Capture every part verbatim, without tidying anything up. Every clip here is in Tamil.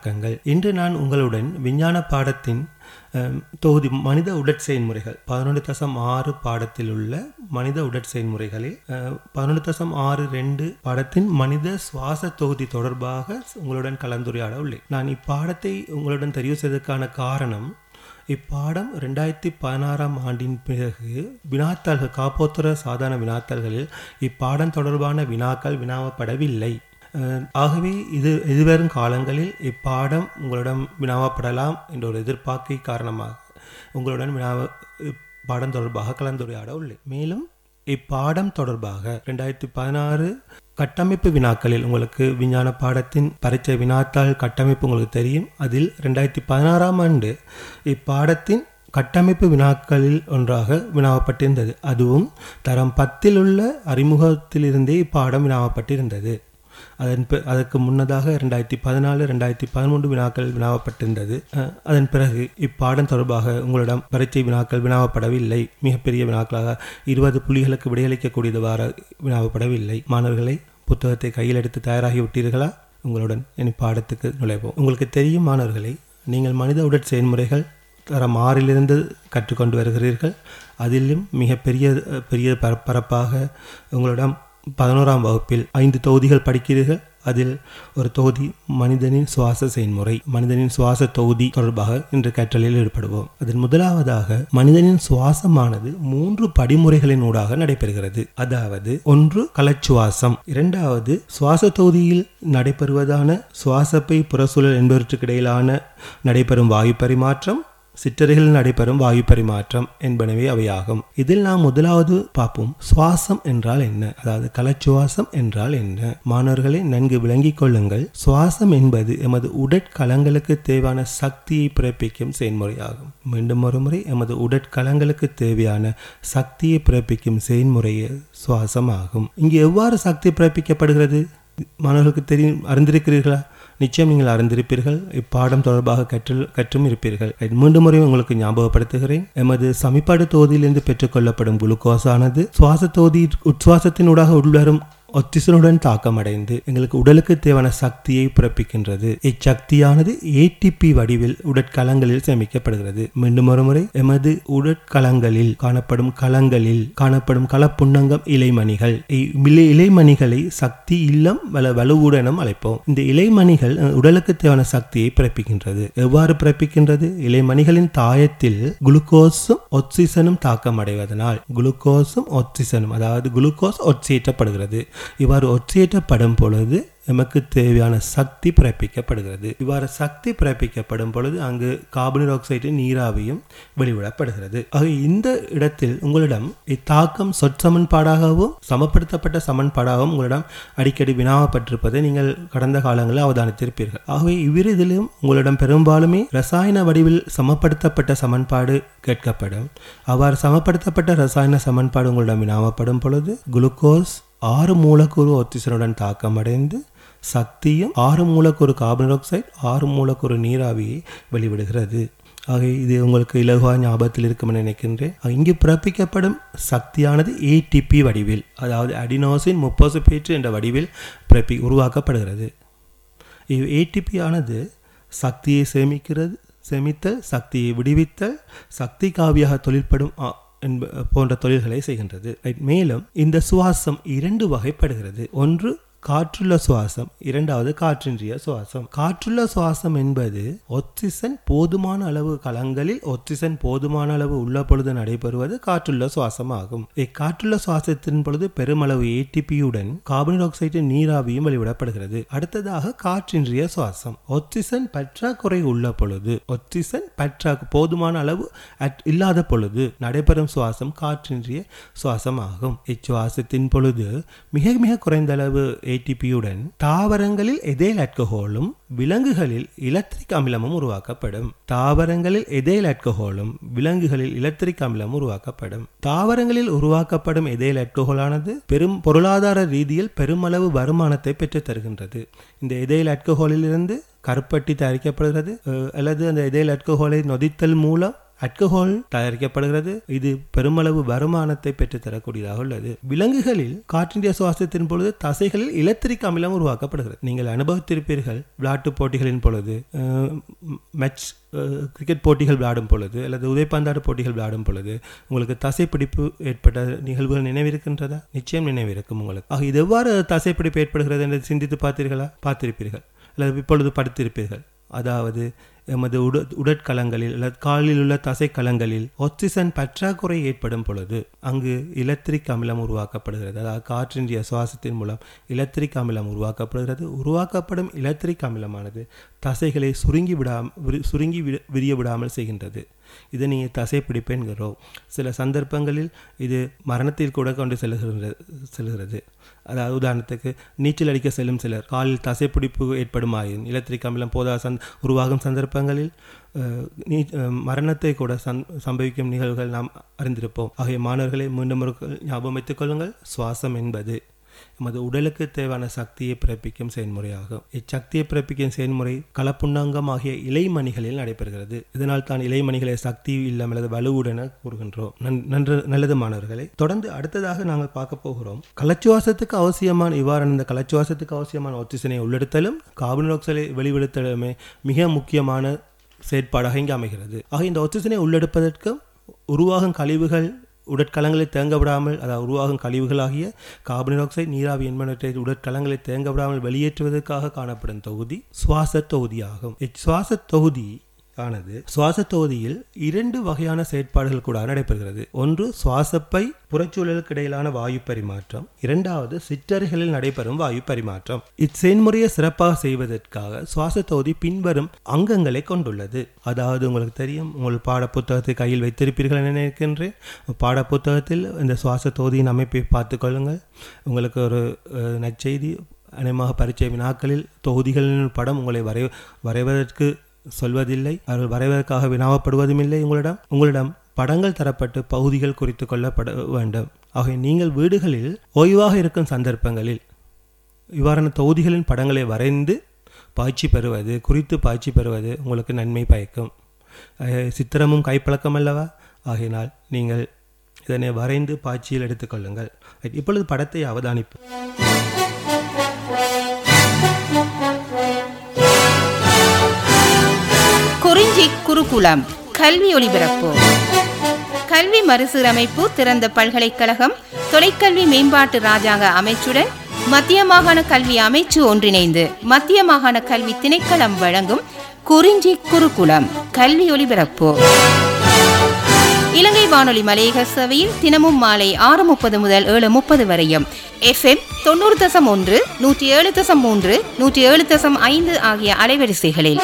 வணக்கங்கள். இன்று நான் உங்களுடன் விஞ்ஞான பாடத்தின் தொகுதி மனித உடற்செயல்முறைகள் பதினொன்று தசம் ஆறு பாடத்தில் உள்ள மனித உடற்செயல்முறைகளில் பதினொன்று தசம் ஆறு ரெண்டு பாடத்தின் மனித சுவாச தொகுதி தொடர்பாக உங்களுடன் கலந்துரையாட உள்ளேன். நான் இப்பாடத்தை உங்களுடன் தெரிவு செய்ததற்கான காரணம், இப்பாடம் ரெண்டாயிரத்தி பதினாறாம் ஆண்டின் பிறகு வினாத்தாள்கள் காப்போத்தர சாதாரண வினாத்தாள்களில் இப்பாடம் தொடர்பான வினாக்கள் வினாவப்படவில்லை. ஆகவே இது எதிர்வரும் காலங்களில் இப்பாடம் உங்களிடம் வினாவப்படலாம் என்ற ஒரு எதிர்பார்க்கை காரணமாக உங்களுடன் வினாவ பாடம் தொடர்பாக கலந்துரையாட உள்ளேன். மேலும் இப்பாடம் தொடர்பாக ரெண்டாயிரத்தி பதினாறு கட்டமைப்பு வினாக்களில் உங்களுக்கு விஞ்ஞான பாடத்தின் பரீட்சை வினாத்தாள் கட்டமைப்பு உங்களுக்கு தெரியும். அதில் ரெண்டாயிரத்தி பதினாறாம் ஆண்டு இப்பாடத்தின் கட்டமைப்பு வினாக்களில் ஒன்றாக வினாவப்பட்டிருந்தது. அதுவும் தரம் பத்தில் உள்ள அறிமுகத்திலிருந்தே இப்பாடம் வினாவப்பட்டிருந்தது. அதன் அதற்கு முன்னதாக ரெண்டாயிரத்தி பதினாலு ரெண்டாயிரத்தி பதிமூன்று வினாக்கள் வினாவப்பட்டிருந்தது. அதன் பிறகு இப்பாடம் தொடர்பாக உங்களிடம் பரீட்சை வினாக்கள் வினாவப்படவில்லை. மிகப்பெரிய வினாக்களாக இருபது புள்ளிகளுக்கு விடையளிக்கக்கூடியவாறு வினாவப்படவில்லை. மாணவர்களை, புத்தகத்தை கையில் எடுத்து தயாராகி விட்டீர்களா? உங்களுடன் இனி பாடத்துக்கு நுழைவோம். உங்களுக்கு தெரியும் மாணவர்களை, நீங்கள் மனித உடற்செயல்முறைகள் தரம் ஆறிலிருந்து கற்றுக்கொண்டு வருகிறீர்கள். அதிலும் மிகப்பெரிய பெரிய பரப்பாக உங்களிடம் பதினோராம் வகுப்பில் ஐந்து தொகுதிகள் படிக்கிறீர்கள். அதில் ஒரு தொகுதி மனிதனின் சுவாச செயல்முறை, மனிதனின் சுவாச தொகுதி தொடர்பாக இன்று கற்றலில் ஈடுபடுவோம். அதில் முதலாவதாக மனிதனின் சுவாசமானது மூன்று படிமுறைகளின் ஊடாக நடைபெறுகிறது. அதாவது, ஒன்று கலச்சுவாசம், இரண்டாவது சுவாச தொகுதியில் நடைபெறுவதான சுவாசப்பை புறச்சூழல் என்பவற்றுக்கு இடையிலான நடைபெறும் வாயு பரிமாற்றம், சிற்றறைகளில் நடைபெறும் வாயு பரிமாற்றம் என்பனவே அவையாகும். இதில் நாம் முதலாவது பார்ப்போம், சுவாசம் என்றால் என்ன, அதாவது கலச்சுவாசம் என்றால் என்ன. மாணவர்களை நன்கு விளங்கிக் கொள்ளுங்கள். சுவாசம் என்பது எமது உடற்கலங்களுக்கு தேவையான சக்தியை பிறப்பிக்கும் செயல்முறையாகும். மீண்டும் ஒரு முறை, எமது உடற்கலங்களுக்கு தேவையான சக்தியை பிறப்பிக்கும் செயல்முறையே சுவாசம் ஆகும். இங்கு எவ்வாறு சக்தி பிறப்பிக்கப்படுகிறது மாணவர்களுக்கு தெரியும், அறிந்திருக்கிறீர்களா? நிச்சயம் நீங்கள் அறிந்திருப்பீர்கள். இப்பாடம் தொடர்பாக கற்றல் கற்றும் இருப்பீர்கள். மீண்டும் முறை உங்களுக்கு ஞாபகப்படுத்துகிறேன். எமது சமிபாடு தொகுதியிலிருந்து பெற்றுக்கொள்ளப்படும் குளுக்கோஸ் ஆனது சுவாச தொகுதி உட்சுவாசத்தினூடாக உள்வரும் ஆக்சிஜனுடன் தாக்கமடைந்து எங்களுக்கு உடலுக்கு தேவையான சக்தியை பிறப்பிக்கின்றது. இச்சக்தியானது ஏடிபி வடிவில் உடற்கலங்களில் சேமிக்கப்படுகிறது. மீண்டும் ஒரு முறை, எமது உடற்கலங்களில் காணப்படும் கலங்களில் காணப்படும் கலப்புண்ணங்கம் இலைமணிகள். இலைமணிகளை சக்தி இல்லம் வல வலுவுடனும் அழைப்போம். இந்த இலைமணிகள் உடலுக்கு தேவையான சக்தியை பிறப்பிக்கின்றது. எவ்வாறு பிறப்பிக்கின்றது? இலைமணிகளின் தாயத்தில் குளுக்கோஸும் ஆக்சிஜனும் தாக்கமடைவதனால் குளுக்கோஸும் ஆக்சிஜனும் அதாவது குளுக்கோஸ் ஒட்சியேற்றப்படுகிறது. இவ்வாறு ஒற்றையேற்றப்படும் பொழுது எமக்கு தேவையான சக்தி பிறப்பிக்கப்படுகிறது. இவ்வாறு சக்தி பிறப்பிக்கப்படும் பொழுது அங்கு கார்பன் டை ஆக்சைடு நீராவியும் வெளிவிடப்படுகிறது. ஆக இந்த இடத்தில் உங்களிடம் இத்தாக்கம் சொற்சமன்பாடாகவும் சமப்படுத்தப்பட்ட சமன்பாடாகவும் உங்களிடம் அடிக்கடி வினாவப்பட்டிருப்பதை நீங்கள் கடந்த காலங்களில் அவதானித்திருப்பீர்கள். ஆகவே இவ்விருதிலும் உங்களிடம் பெரும்பாலுமே ரசாயன வடிவில் சமப்படுத்தப்பட்ட சமன்பாடு கேட்கப்படும். அவ்வாறு சமப்படுத்தப்பட்ட ரசாயன சமன்பாடு உங்களிடம் வினாவப்படும் பொழுது குளுக்கோஸ் ஆறு மூலக்கூறு ஆக்சிஜனுடன் தாக்கமடைந்து சக்தியும் ஆறு மூலக்கூறு கார்பன் டை ஆக்சைடு ஆறு மூலக்கூறு நீராவியை வெளிவிடுகிறது. ஆக இது உங்களுக்கு இலகுவாக ஞாபகத்தில் இருக்கும் என நினைக்கின்றேன். இங்கு பிறப்பிக்கப்படும் சக்தியானது ஏடிபி வடிவில், அதாவது அடினோசின் முப்போசிபேட் என்ற வடிவில் பிறப்பி உருவாக்கப்படுகிறது. இவ் ஏடிபி ஆனது சக்தியை சேமிக்கிறது, சேமித்தல், சக்தியை விடுவித்தல், சக்தி காவியாக தொழிற்படும் போன்ற தொழில்களை செய்கின்றது. மேலும் இந்த சுவாசம் இரண்டு வகைப்படுகிறது. ஒன்று காற்றுள்ள சுவாசம், இரண்டாவது காற்றின்றிய சுவாசம். காற்றுள்ள சுவாசம் என்பது ஆக்சிஜன் போதுமான அளவு கலங்களில் ஆக்சிஜன் போதுமான அளவு உள்ள பொழுது நடைபெறுவது காற்றுள்ள சுவாசம் ஆகும். இக்காற்றுள்ள சுவாசத்தின் பொழுது பெருமளவு ஏடிபியுடன் கார்பன் டை ஆக்சைடு நீராவியும் வெளிவிடப்படுகிறது. அடுத்ததாக காற்றின்றிய சுவாசம். ஆக்சிஜன் பற்றாக்குறை உள்ள பொழுது, ஆக்சிஜன் பற்றா போதுமான அளவு இல்லாத பொழுது நடைபெறும் சுவாசம் காற்றின்றிய சுவாசம் ஆகும். இச்சுவாசத்தின் பொழுது மிக மிக குறைந்த அளவு ஏடிபியுடன் தாவரங்களில் எதைல் ஆல்கஹாலும் விலங்குகளில் இலக்ட்ரிக் அமிலமும் உருவாக்கப்படும். தாவரங்களில் எதைல் ஆல்கஹாலும் விலங்குகளில் இலக்ட்ரிக் அமிலம் உருவாக்கப்படும். தாவரங்களில் உருவாக்கப்படும் எதைல் ஆல்கஹாலானது பெரும் பொருளாதார ரீதியில் பெருமளவு வருமானத்தை பெற்று தருகின்றது. இந்த எதைல் ஆல்கஹாலில் இருந்து கருப்பட்டி தயாரிக்கப்படுகிறது, அல்லது அந்த எதைல் ஆல்கஹாலை நொதித்தல் மூலம் ஆல்கஹால் தயாரிக்கப்படுகிறது. இது பெருமளவு வருமானத்தை பெற்றுத்தரக்கூடியதாக உள்ளது. விலங்குகளில் காற்றிந்திய சுவாசத்தின் பொழுது தசைகளில் இலத்திரிக் அமிலம் உருவாக்கப்படுகிறது. நீங்கள் அனுபவித்திருப்பீர்கள், விளையாட்டு போட்டிகளின் பொழுது, மேட்ச் கிரிக்கெட் போட்டிகள் விளையாடும் பொழுது அல்லது உதைப்பந்தாடு போட்டிகள் விளையாடும் பொழுது உங்களுக்கு தசைப்பிடிப்பு ஏற்பட்ட நிகழ்வுகள் நினைவிருக்கின்றதா? நிச்சயம் நினைவிருக்கும் உங்களுக்கு. ஆக இது எவ்வாறு தசைப்பிடிப்பு ஏற்படுகிறது என்று சிந்தித்து பார்த்தீர்களா? பார்த்திருப்பீர்கள் அல்லது இப்பொழுது படித்திருப்பீர்கள். அதாவது எமது உட உடற்கலங்களில் அல்லது காலில் உள்ள தசைக்கலங்களில் ஆக்சிஜன் பற்றாக்குறை ஏற்படும் பொழுது அங்கு இலத்திரிக் அமிலம் உருவாக்கப்படுகிறது. அதாவது காற்றின்றிய சுவாசத்தின் மூலம் இலத்திரிக் அமிலம் உருவாக்கப்படுகிறது. உருவாக்கப்படும் இலத்திரிக் அமிலமானது தசைகளை சுருங்கி விடாமல் சுருங்கி விரிய விடாமல் செய்கின்றது. இதை நீங்கள் தசைப்பிடிப்பு என்கிறோம். சில சந்தர்ப்பங்களில் இது மரணத்தில் கூட கொண்டு செல்கிறது செல்கிறது அதாவது உதாரணத்துக்கு நீச்சல் அடிக்க செல்லும் சிலர் காலில் தசைப்பிடிப்பு ஏற்படுமாயின் இலத்திரிக் அமிலம் போதா சந் உருவாகும் சந்தர்ப்பங்களில் நீ மரணத்தை கூட சந் சம்பவிக்கும் நிகழ்வுகள் நாம் அறிந்திருப்போம். ஆகிய மாணவர்களை மீண்டும் ஒரு ஞாபகம் வைத்துக் கொள்ளுங்கள். சுவாசம் என்பது நமது உடலுக்கு தேவையான சக்தியை பிறப்பிக்கும் செயல்முறையாகும். இச்சக்தியை பிறப்பிக்கும் செயல்முறை களப்புண்ணாங்கம் ஆகிய இலைமணிகளில் நடைபெறுகிறது. இதனால் தான் இலைமணிகளை சக்தி இல்லம் அல்லது வலுவுடன் கூறுகின்றோம். நன்று நல்லது மாணவர்களை. தொடர்ந்து அடுத்ததாக நாங்கள் பார்க்க போகிறோம். கலச்சுவாசத்துக்கு அவசியமான இவ்வாறான இந்த கலச்சுவாசத்துக்கு அவசியமான ஆக்சிஜனை உள்ளெடுத்தலும் கார்பன் டை ஆக்சைடை வெளிவிடுத்தலுமே மிக முக்கியமான செயற்பாடாக இங்கு அமைகிறது. ஆக இந்த ஆக்சிஜனை உள்ளெடுப்பதற்கு உருவாகும் கழிவுகள் உடற்கலங்களை தேங்க விடாமல், அதாவது உருவாகும் கழிவுகளாகிய கார்பன் டை ஆக்சைடு, நீராவி என்பனவற்றை உடற்கலங்களை தேங்க விடாமல் வெளியேற்றுவதற்காக காணப்படும் தொகுதி சுவாச தொகுதியாகும். இச்சுவாச தொகுதி ஆனது சுவாச தொகுதியில் இரண்டு வகையான செயற்பாடுகள் கூட நடைபெறுகிறது. ஒன்று சுவாசப்பை புறச்சூழலுக்கு இடையிலான வாயு பரிமாற்றம், இரண்டாவது சிற்றறைகளில் நடைபெறும் வாயு பரிமாற்றம். இச்செயல்முறையை சிறப்பாக செய்வதற்காக சுவாச தொகுதி பின்வரும் அங்கங்களை கொண்டுள்ளது. அதாவது உங்களுக்கு தெரியும், உங்கள் பாட புத்தகத்தை கையில் வைத்திருப்பீர்கள் என நினைக்கின்றேன். பாட புத்தகத்தில் இந்த சுவாச தொகுதியின் அமைப்பை பார்த்து கொள்ளுங்கள். உங்களுக்கு ஒரு நற்செய்தி, அநேகமாக பரீட்சை வினாக்களில் தொகுதிகளின் படம் உங்களை வரை வரைவதற்கு சொல்வதில்லை, அவர்கள் வரைவதற்காக வினாவப்படுவதும் இல்லை. உங்களிடம் உங்களிடம் படங்கள் தரப்பட்டு பகுதிகள் குறித்து கொள்ளப்பட வேண்டும். ஆக நீங்கள் வீடுகளில் ஓய்வாக இருக்கும் சந்தர்ப்பங்களில் இவ்வாறான தொகுதிகளின் படங்களை வரைந்து பயிற்சி பெறுவது குறித்து பயிற்சி பெறுவது உங்களுக்கு நன்மை பயக்கும். சித்திரமும் கைப்பழக்கம் அல்லவா? ஆகையினால் நீங்கள் இதனை வரைந்து பயிற்சியில் எடுத்துக்கொள்ளுங்கள். இப்பொழுது படத்தை அவதானிப்போம். குறிஞ்சி குருகுலம் கல்வி ஒலிபரப்பு. கல்வி மறுசீரமைப்பு, திறந்த பல்கலைக்கழகம், தொலைக்கல்வி மேம்பாட்டு ராஜாங்க அமைச்சுடன் மத்திய மாகாண கல்வி அமைச்சு ஒன்றிணைந்து மத்திய மாகாண கல்வி திணைக்களம் வழங்கும் குறிஞ்சி குருகுலம் கல்வி ஒலிபரப்பு. இலங்கை வானொலி மலையக சேவையில் தினமும் மாலை ஆறு முப்பது முதல் ஏழு முப்பது வரையும் எஃப் எம் தொண்ணூறு தசம் ஒன்று, நூற்றி ஏழு தசம் மூன்று, நூற்றி ஏழு தசம் ஐந்து ஆகிய அலைவரிசைகளில்.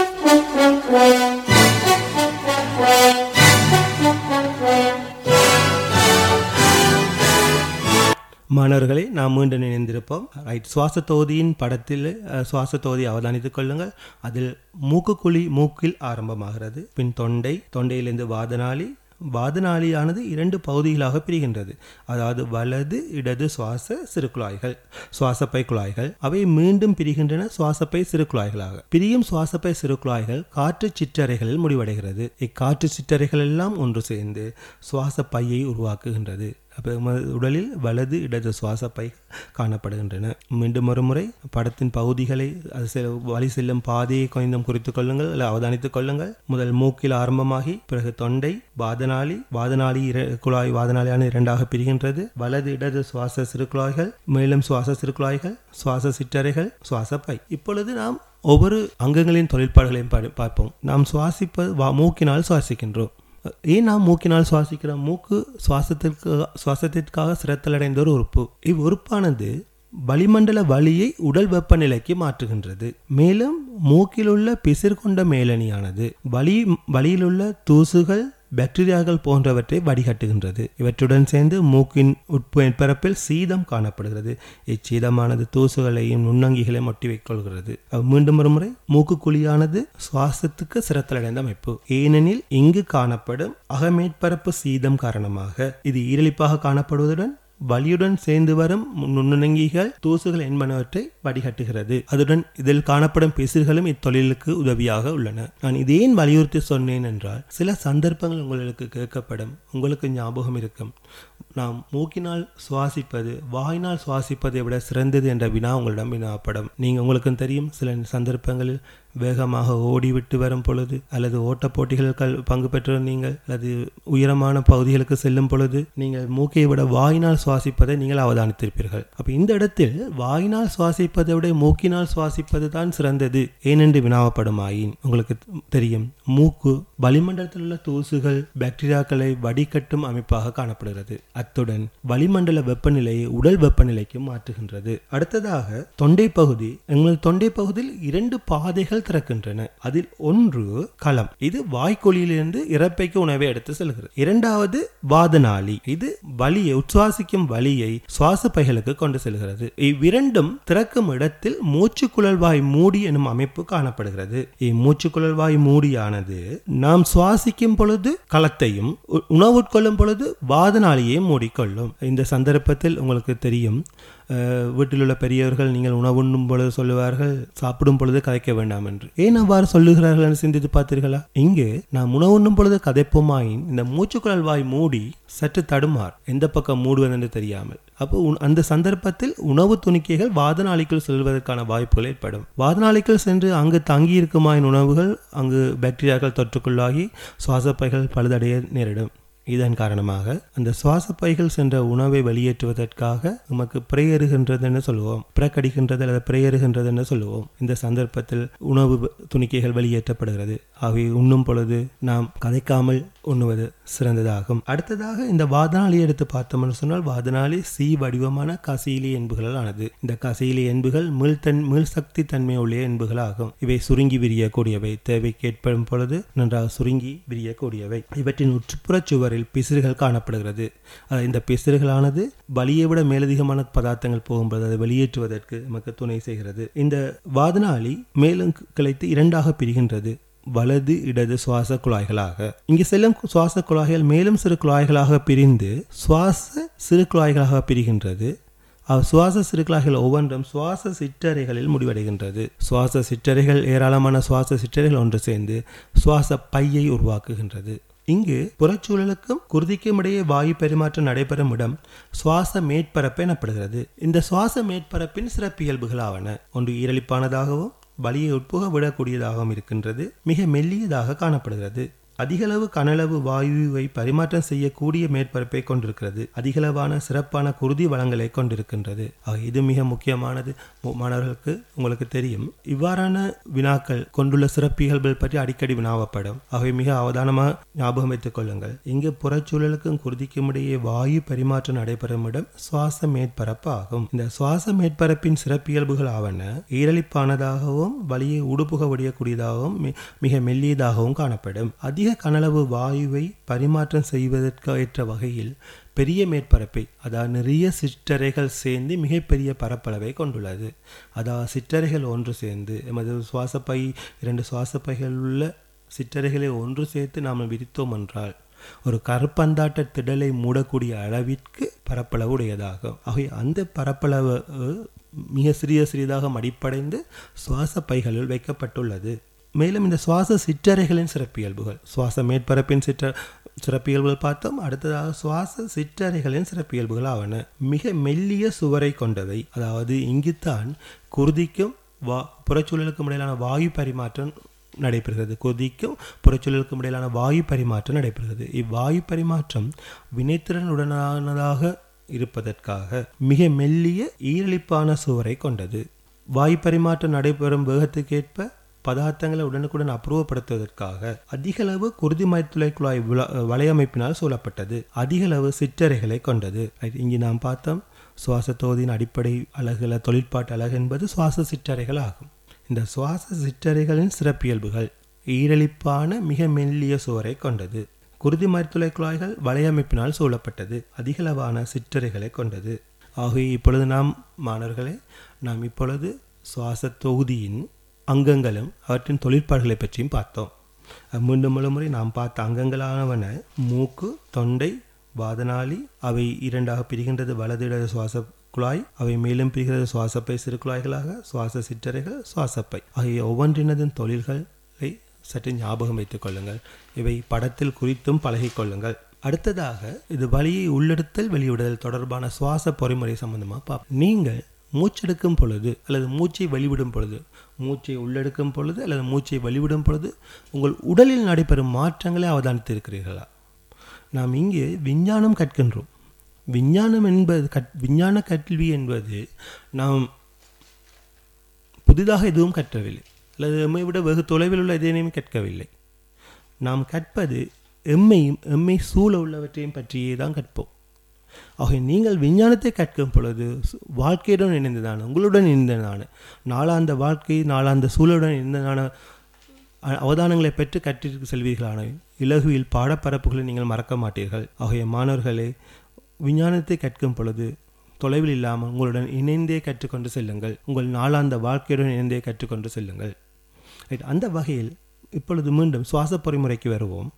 மாணவர்களை நாம் மீண்டும் இணைந்திருப்போம். ரைட், சுவாச தொகுதியின் படத்தில் சுவாச தொகுதியை அவதானித்துக் கொள்ளுங்கள். அதில் மூக்குக்குழி மூக்கில் ஆரம்பமாகிறது. பின் தொண்டை, தொண்டையிலிருந்து வாதநாளி, வாதநாளியானது இரண்டு பகுதிகளாக பிரிகின்றது. அதாவது வலது இடது சுவாச சிறு குழாய்கள், சுவாசப்பை குழாய்கள். அவை மீண்டும் பிரிகின்றன சுவாசப்பை சிறு குழாய்களாக. பிரியும் சுவாசப்பை சிறு குழாய்கள் காற்று சிற்றறைகளில் முடிவடைகிறது. இக்காற்று சிற்றறைகள் எல்லாம் ஒன்று சேர்ந்து சுவாசப்பையை உருவாக்குகின்றது. அப்போ உடலில் வலது இடது சுவாசப்பை காணப்படுகின்றன. மீண்டும் ஒரு முறை படத்தின் பகுதிகளை அது வழி செல்லும் பாதையை கொஞ்சம் குறித்து கொள்ளுங்கள், இல்லை அவதானித்துக் கொள்ளுங்கள். முதல் மூக்கில் ஆரம்பமாகி பிறகு தொண்டை, வாதநாளி, வாதநாளி குழாய் வாதநாளியான இரண்டாக பிரிகின்றது. வலது இடது சுவாச சிறு குழாய்கள், மேலும் சுவாச சிறு குழாய்கள், சுவாச சிற்றறைகள், சுவாசப்பை. இப்பொழுது நாம் ஒவ்வொரு அங்கங்களின் தொழிற்பாடுகளையும் பார்ப்போம். நாம் சுவாசிப்பது மூக்கினால் சுவாசிக்கின்றோம். ஏன் நாம் மூக்கினால் சுவாசிக்கிறோம்? மூக்கு சுவாசத்திற்கு சுவாசத்திற்காக சிரத்தலடைந்த ஒரு உறுப்பு. இவ்வுறுப்பானது வளிமண்டல வளியை உடல் வெப்பநிலைக்கு மாற்றுகின்றது. மேலும் மூக்கில் உள்ள பிசிர் கொண்ட மேலணியானது வலி வலியிலுள்ள தூசுகள், பாக்டீரியாக்கள் போன்றவற்றை வடிகட்டுகின்றது. இவற்றுடன் சேர்ந்து மூக்கின் உட்பரப்பில் சீதம் காணப்படுகிறது. இச்சீதமானது தூசுகளையும் நுண்ணங்கிகளையும் ஒட்டி வைக்கொள்கிறது. மீண்டும் ஒரு முறை, மூக்கு குழியானது சுவாசத்துக்கு சிரத்தலடைந்த அமைப்பு. ஏனெனில் இங்கு காணப்படும் அகமேற்பரப்பு சீதம் காரணமாக இது ஈரலிப்பாக காணப்படுவதுடன் வலியுடன் சேர்ந்து வரும் நுண்ணுணங்கிகள், தூசுகள் என்பனவற்றை வடிகட்டுகிறது. அதுடன் இதில் காணப்படும் பிசிர்களும் இத்தொழிலுக்கு உதவியாக உள்ளன. நான் இதேன் வலியுறுத்தி சொன்னேன் என்றால், சில சந்தர்ப்பங்கள் உங்களுக்கு கேட்கப்படும், உங்களுக்கு ஞாபகம் இருக்கும், நாம் மூக்கினால் சுவாசிப்பது வாயினால் சுவாசிப்பதை விட சிறந்தது என்ற வினா உங்களிடம் வினாப்படும். நீங்கள் உங்களுக்கு தெரியும், சில சந்தர்ப்பங்களில் வேகமாக ஓடிவிட்டு வரும் பொழுது அல்லது ஓட்ட போட்டிகள் பங்கு பெற்ற நீங்கள் அல்லது உயரமான பகுதிகளுக்கு செல்லும் பொழுது நீங்கள் மூக்கை விட வாயினால் சுவாசிப்பதை நீங்கள் அவதானித்திருப்பீர்கள். அப்ப இந்த இடத்தில் வாயினால் சுவாசிப்பதை விட மூக்கினால் சுவாசிப்பது தான் சிறந்தது ஏனென்று வினாவப்படுமாயின் உங்களுக்கு தெரியும், மூக்கு வளிமண்டலத்தில் உள்ள தூசுகள் பாக்டீரியாக்களை வடிகட்டும் அமைப்பாக காணப்படுகிறது. அத்துடன் வளிமண்டல வெப்பநிலையை உடல் வெப்பநிலைக்கு மாற்றுகின்றது. அடுத்ததாக தொண்டை பகுதி. எங்கள் தொண்டை பகுதியில் இரண்டு பாதைகள் திறக்கின்றன. அதில் ஒன்று களம், இது வாய்க்கொழியிலிருந்து இறப்பைக்கு உணவை எடுத்து செல்கிறது. இரண்டாவது வாதநாளி, இது வலியை உச்சுவாசிக்கும் வலியை சுவாச பைகளுக்கு கொண்டு செல்கிறது. இவ்விரண்டும் திறக்கும் இடத்தில் மூச்சு குழல்வாய் மூடி எனும் அமைப்பு காணப்படுகிறது. இம்மூச்சு குழல்வாய் மூடியானது நாம் சுவாசிக்கும் பொழுது களத்தையும் உணவுட்கொள்ளும் பொழுது வாதநாளியையும் மூடிக்கொள்ளும். இந்த சந்தர்ப்பத்தில் உங்களுக்கு தெரியும், வீட்டில் உள்ள பெரியவர்கள் நீங்கள் உணவு உண்ணும் பொழுது சொல்லுவார்கள், சாப்பிடும் பொழுது கதைக்க வேண்டாம் என்று. ஏன் அவ்வாறு சொல்லுகிறார்கள் என்று சிந்தித்து பார்த்தீர்களா? இங்கே நாம் உணவு உண்ணும் பொழுது கதைப்போமாயின் இந்த மூச்சுக்குழல் வாய் மூடி சற்று தடுமார், எந்த பக்கம் மூடுவது என்று தெரியாமல். அப்போ அந்த சந்தர்ப்பத்தில் உணவு துணிக்கைகள் வாதநாளிக்குள் செல்வதற்கான வாய்ப்புகள் ஏற்படும். வாதநாளிக்குள் சென்று அங்கு தங்கியிருக்குமாயின் உணவுகள் அங்கு பாக்டீரியாக்கள் தொற்றுக்குள்ளாகி சுவாசப்பைகள் பழுதடைய நேரிடும். இதன் காரணமாக அந்த சுவாச பைகள் சென்ற உணவை வெளியேற்றுவதற்காக நமக்கு பிறையறுகின்றது என்று சொல்லுவோம், பிறக்கடிக்கின்றது அல்லது பிறையறுகின்றது என்று சொல்லுவோம். இந்த சந்தர்ப்பத்தில் உணவு துணிக்கைகள் வெளியேற்றப்படுகிறது. அவை உண்ணும் பொழுது நாம் கதைக்காமல் உண்ணுவது சிறந்ததாகும். அடுத்ததாக இந்த வாதநாளி எடுத்து பார்த்தோம்னு சொன்னால், வாதநாளி சி வடிவமான கசீலி என்புகளால் ஆனது. இந்த கசீலி என்புகள் மீள்தன் மீள் சக்தி தன்மை உள்ள என்புகள் ஆகும். இவை சுருங்கி விரியக்கூடியவை, தேவைக்கு ஏற்படும் பொழுது நன்றாக சுருங்கி விரியக்கூடியவை. இவற்றின் உட்புற சுவரில் பிசிறுகள் காணப்படுகிறது. இந்த பிசிறுகளானது வலியை விட மேலதிகமான பதார்த்தங்கள் போகும்போது அதை வெளியேற்றுவதற்கு நமக்கு துணை செய்கிறது. இந்த வாதநாளி மேலும் கிளைத்து இரண்டாக பிரிகின்றது, வலது இடது சுவாச குழாய்களாக. இங்கு செல்லும் சுவாச குழாய்கள் மேலும் சிறு குழாய்களாக பிரிந்து சுவாச சிறு குழாய்களாக பிரிகின்றது. சுவாச சிறுகுழாய்கள் ஒவ்வொன்றும் சுவாச சிற்றறைகளில் முடிவடைகின்றது. சுவாச சிற்றறைகள் ஏராளமான சுவாச சிற்றறைகள் ஒன்று சேர்ந்து சுவாச பையை உருவாக்குகின்றது. இங்கு புறச்சூழலுக்கும் குருதிக்கும் இடையே வாயு பரிமாற்றம் நடைபெறும் இடம் சுவாச மேற்பரப்பு எனப்படுகிறது. இந்த சுவாச மேற்பரப்பின் சிறப்பியல்புகளாவன, ஒன்று ஈரலிப்பானதாகவும் வலியை உட்புக விடக்கூடியதாகவும் இருக்கின்றது, மிக மெல்லியதாக காணப்படுகிறது, அதிகளவு கனளவு வாயுவை பரிமாற்றம் செய்யக்கூடிய மேற்பரப்பை கொண்டிருக்கிறது, அதிகளவான சிறப்பான குருதி வளங்களை கொண்டிருக்கின்றது. ஆக இது மிக முக்கியமானது. மாணவர்களுக்கு உங்களுக்கு தெரியும், இவ்வாறான வினாக்கள் கொண்டுள்ள சிறப்பியல்புகள் பற்றி அடிக்கடி வினாவப்படும். ஆகவே மிக அவதானமாக ஞாபகம் வைத்துக் கொள்ளுங்கள். இங்கு புறச்சூழலுக்கும் குருதிக்கும் இடையே வாயு பரிமாற்றம் நடைபெறும் இடம் சுவாச மேற்பரப்பு ஆகும். இந்த சுவாச மேற்பரப்பின் சிறப்பியல்புகள் ஆவன ஈரலிப்பானதாகவும் வலியை உடுப்புக விடக்கூடியதாகவும் மிக மெல்லியதாகவும் காணப்படும். அதிக கனளவு வாயுவை பரிமாற்றம் செய்வதற்கு ஏற்ற வகையில் பெரிய மேற்பரப்பை, அதாவது நிறைய சிற்றறைகள் சேர்ந்து மிகப்பெரிய பரப்பளவை கொண்டுள்ளது. அதாவது சிற்றறைகள் ஒன்று சேர்ந்து எமது சுவாசப்பை இரண்டு சுவாசப்பைகள் உள்ள சிற்றறைகளை ஒன்று சேர்த்து நாம் விரித்தோம் என்றால் ஒரு கருப்பந்தாட்ட திடலை மூடக்கூடிய அளவிற்கு பரப்பளவு உடையதாகும். ஆகவே அந்த பரப்பளவு மிக சிறிய சிறியதாக மடிப்படைந்து சுவாச பைகளில் வைக்கப்பட்டுள்ளது. மேலும் இந்த சுவாச சிற்றறைகளின் சிறப்பியல்புகள், சுவாச மேற்பரப்பின் சிற்ற சிறப்பியல்புகள் பார்த்தோம். அடுத்ததாக சுவாச சிற்றறைகளின் சிறப்பியல்புகள் ஆவன. மிக மெல்லிய சுவரை கொண்டவை, அதாவது இங்குத்தான் குருதிக்கும் வா புறச்சூழலுக்கும் இடையிலான வாயு பரிமாற்றம் நடைபெறுகிறது. கொதிக்கும் புறச்சூழலுக்கும் இடையிலான வாயு பரிமாற்றம் நடைபெறுகிறது. இவ்வாயு பரிமாற்றம் வினைத்திறனுடனானதாக இருப்பதற்காக மிக மெல்லிய ஈரலிப்பான சுவரை கொண்டது. வாயு பரிமாற்றம் நடைபெறும் வேகத்துக்கேற்ப பதார்த்தங்களை உடனுக்குடன் அப்புறப்படுத்துவதற்காக அதிகளவு குருதி மயத்துளை குழாய் வலையமைப்பினால் சூழப்பட்டது. அதிகளவு சிற்றறைகளை கொண்டது. இங்கு நாம் பார்த்தோம், சுவாச தொகுதியின் அடிப்படை அலகுல தொழிற்பாட்டு அலகு என்பது சுவாச சிற்றறைகள் ஆகும். இந்த சுவாச சிற்றறைகளின் சிறப்பியல்புகள் ஈரலிப்பான மிக மெல்லிய சுவரை கொண்டது, குருதி மயத்துளை குழாய்கள் வலையமைப்பினால் சூழப்பட்டது, அதிகளவான சிற்றறைகளை கொண்டது. ஆகவே இப்பொழுது நாம் மாணவர்களே நாம் இப்பொழுது சுவாச தொகுதியின் அங்கங்களும் அவற்றின் தொழிற்பாடுகளை பற்றியும் பார்த்தோம். மீண்டும் முறை நாம் பார்த்த அங்கங்களானவன மூக்கு, தொண்டை, வாதனாளி, அவை இரண்டாக பிரிகின்றது. வலது இடது சுவாச குழாய், அவை மேலும் பிரிகிறது சுவாசப்பை சிறு குழாய்களாக, சுவாச சிற்றறைகள், சுவாசப்பை ஆகிய ஒவ்வொன்றினதும் தொழில்களை சற்று ஞாபகம் வைத்துக் கொள்ளுங்கள். இவை படத்தில் குறித்தும் பழகிக் கொள்ளுங்கள். அடுத்ததாக இது வலியை உள்ளெடுத்தல் வெளியிடுதல் தொடர்பான சுவாச பொறிமுறை சம்பந்தமாக பார்ப்போம். நீங்கள் மூச்செடுக்கும் பொழுது அல்லது மூச்சை வெளிவிடும் பொழுது, மூச்சை உள்ளெடுக்கும் பொழுது அல்லது மூச்சை வெளிவிடும் பொழுது உங்கள் உடலில் நடைபெறும் மாற்றங்களை அவதானித்து இருக்கிறீர்களா? நாம் இங்கே விஞ்ஞானம் கற்கின்றோம். விஞ்ஞானம் என்பது கற் விஞ்ஞான கல்வி என்பது நாம் புதிதாக எதுவும் கற்றவில்லை அல்லது எம்மை விட வெகு தொலைவில் உள்ள எதையும் கற்கவில்லை. நாம் கற்பது எம்மையும் எம்மை சூழ உள்ளவற்றையும் பற்றியே தான் கற்போம். ஆக நீங்கள் விஞ்ஞானத்தை கற்கும் பொழுது வாழ்க்கையுடன் இணைந்ததான, உங்களுடன் இணைந்ததான, நாளாந்த வாழ்க்கை நாளாந்த சூழலுடன் இணைந்ததான அவதானங்களை பெற்று கற்றிற்கு செல்வீர்களான இலகுவில் பாடப்பரப்புகளை நீங்கள் மறக்க மாட்டீர்கள். ஆகிய மாணவர்களே, விஞ்ஞானத்தை கற்கும் பொழுது தொலைவில் இல்லாமல் உங்களுடன் இணைந்தே கற்றுக்கொண்டு செல்லுங்கள். உங்கள் நாளாந்த வாழ்க்கையுடன் இணைந்தே கற்றுக்கொண்டு செல்லுங்கள். அந்த வகையில் இப்பொழுது மீண்டும் சுவாச பொறிமுறைக்கு வருவோம்.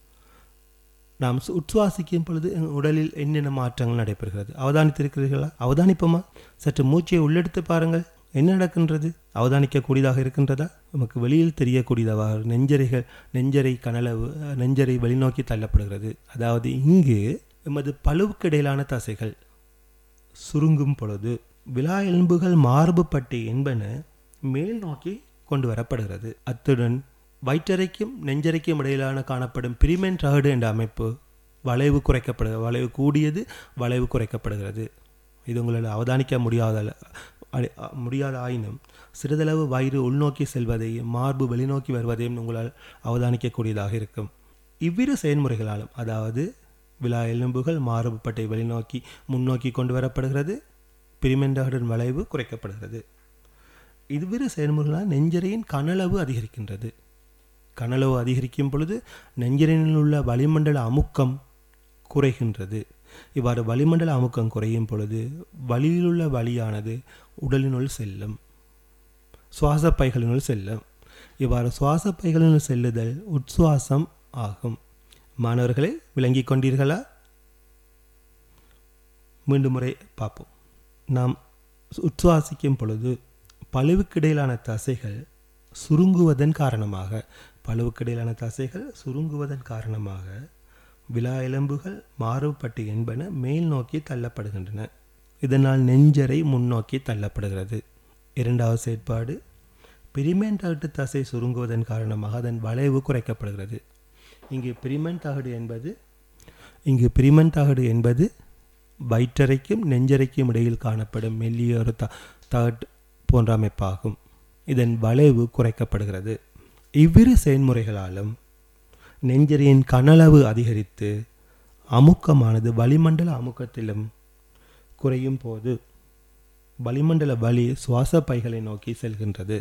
நாம் உட்சுவாசிக்கும் பொழுது உடலில் என்னென்ன மாற்றங்கள் நடைபெறுகிறது அவதானித்திருக்கிறீர்களா? அவதானிப்போமா? சற்று மூச்சையை உள்ளெடுத்து பாருங்கள். என்ன நடக்கின்றது? அவதானிக்கக்கூடியதாக இருக்கின்றதா? நமக்கு வெளியில் தெரியக்கூடியதாக நெஞ்சரைகள் நெஞ்சரை கனளவு நெஞ்சரை வெளிநோக்கி தள்ளப்படுகிறது. அதாவது இங்கு எமது பழுவுக்கு இடையிலான தசைகள் சுருங்கும் பொழுது விலா எலும்புகள் மார்பு பட்டி என்பன மேல் நோக்கி கொண்டு வரப்படுகிறது. அத்துடன் வயிற்றறைக்கும் நெஞ்சரைக்கும் இடையிலான காணப்படும் பிரிமென்ட் ரகடு என்ற அமைப்பு வளைவு குறைக்கப்படுகிறது. வளைவு கூடியது வளைவு குறைக்கப்படுகிறது. இது உங்களால் அவதானிக்க முடியாத முடியாத ஆயினும் சிறிதளவு வயிறு உள்நோக்கி செல்வதையும் மார்பு வெளிநோக்கி வருவதையும் உங்களால் அவதானிக்கக்கூடியதாக இருக்கும். இவ்விரு செயல்முறைகளாலும், அதாவது விலா எலும்புகள் மார்பு பட்டை வெளிநோக்கி முன்னோக்கி கொண்டு வரப்படுகிறது, பிரிமென்ட் ரகடின் வளைவு குறைக்கப்படுகிறது. இவ்விரு செயல்முறைகளால் நெஞ்சரையின் கனளவு அதிகரிக்கின்றது. கனளவு அதிகரிக்கும் பொழுது நெஞ்சரினில் உள்ள வளிமண்டல அமுக்கம் குறைகின்றது. இவ்வாறு வளிமண்டல அமுக்கம் குறையும் பொழுது வலியிலுள்ள வலியானது உடலினுள் செல்லும், சுவாச பைகளினுள் செல்லும். இவ்வாறு சுவாச பைகளினுள் செல்லுதல் உட்சுவாசம் ஆகும். மாணவர்களை விளங்கிக் கொண்டீர்களா? மீண்டும் முறை பார்ப்போம். நாம் உட்சுவாசிக்கும் பொழுது பழுவுக்கிடையிலான தசைகள் சுருங்குவதன் காரணமாக பழுவுக்கிடையிலான தசைகள் சுருங்குவதன் காரணமாக விலா எலும்புகள் மார்புப்பட்டி என்பன மேல் நோக்கி தள்ளப்படுகின்றன. இதனால் நெஞ்சரை முன்னோக்கி தள்ளப்படுகிறது. இரண்டாவது செயற்பாடு, பிரிமென்ட் தகட்டு தசை சுருங்குவதன் காரணமாக அதன் வளைவு குறைக்கப்படுகிறது. இங்கு பிரிமென்ட் தகடு என்பது இங்கு பிரிமென்ட் தகடு என்பது வயிற்றறைக்கும் நெஞ்சரைக்கும் இடையில் காணப்படும் மெல்லிய ஒரு த தகட்டு போன்ற அமைப்பாகும். இதன் வளைவு குறைக்கப்படுகிறது. இவ்விரு செயல்முறைகளாலும் நெஞ்சரியின் கனளவு அதிகரித்து அமுக்கமானது வளிமண்டல அமுக்கத்திலும் குறையும் போது வளிமண்டல வலி சுவாச பைகளை நோக்கி செல்கின்றது.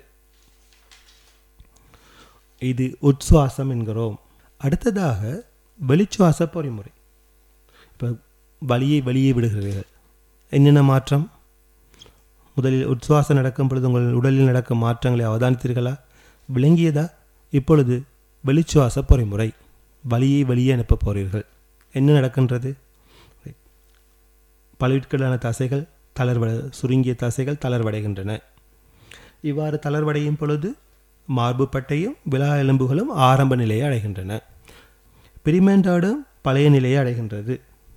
இது உட்சுவாசம் என்கிறோம். அடுத்ததாக வெளிச்சுவாச பொறிமுறை. இப்போ வலியை வெளியே விடுகிறீர்கள். என்னென்ன மாற்றம்? முதலில் உட்சுவாசம் நடக்கும் பொழுது உங்கள் உடலில் நடக்கும் மாற்றங்களை அவதானித்தீர்களா? விளங்கியதா? இப்பொழுது வெளிச்சுவாச பொறிமுறை. வலியை வெளியே அனுப்ப போகிறீர்கள். என்ன நடக்கின்றது? பழுவிற்களான தசைகள் தளர்வடை சுருங்கிய தசைகள் தளர்வடைகின்றன. இவ்வாறு தளர்வடையும் பொழுது மார்பு பட்டையும் விலா எலும்புகளும் ஆரம்ப நிலையை அடைகின்றன. பிரிமென்டாடும் பழைய நிலையை அடைகின்றது.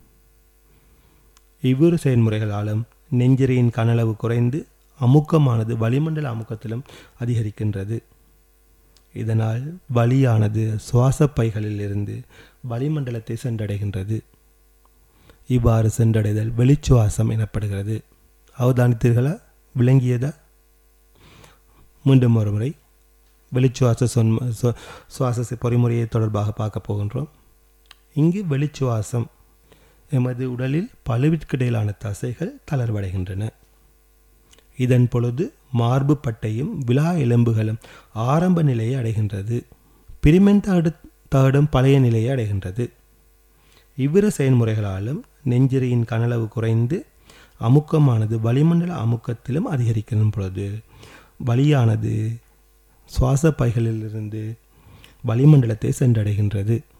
இவ்விரு செயல்முறைகளாலும் நெஞ்சரியின் கனளவு குறைந்து அமுக்கமானது வளிமண்டல அமுக்கத்திலும் அதிகரிக்கின்றது. இதனால் வலியானது சுவாச பைகளில் இருந்து வளிமண்டலத்தை சென்றடைகின்றது. இவ்வாறு சென்றடைதல் வெளிச்சுவாசம் எனப்படுகிறது. அவதானித்தீர்களா? விளங்கியதா? மீண்டும் ஒரு முறை வெளிச்சுவாச சொன் சுவாச பொறிமுறையை தொடர்பாக பார்க்க போகின்றோம். இங்கு வெளிச்சுவாசம் எமது உடலில் பழுவிற்கிடையிலான தசைகள் தளர்வடைகின்றன. இதன் பொழுது மார்பு பட்டையும் விலா எலும்புகளும் ஆரம்ப நிலையை அடைகின்றது. பிரிமென்ட் தகடும் பழைய நிலையை அடைகின்றது. இவ்விரு செயல்முறைகளாலும் நெஞ்சரியின் கனளவு குறைந்து அமுக்கமானது வளிமண்டல அமுக்கத்திலும் அதிகரிக்கும் பொழுது வலியானது சுவாச பைகளிலிருந்து வளிமண்டலத்தை சென்றடைகின்றது.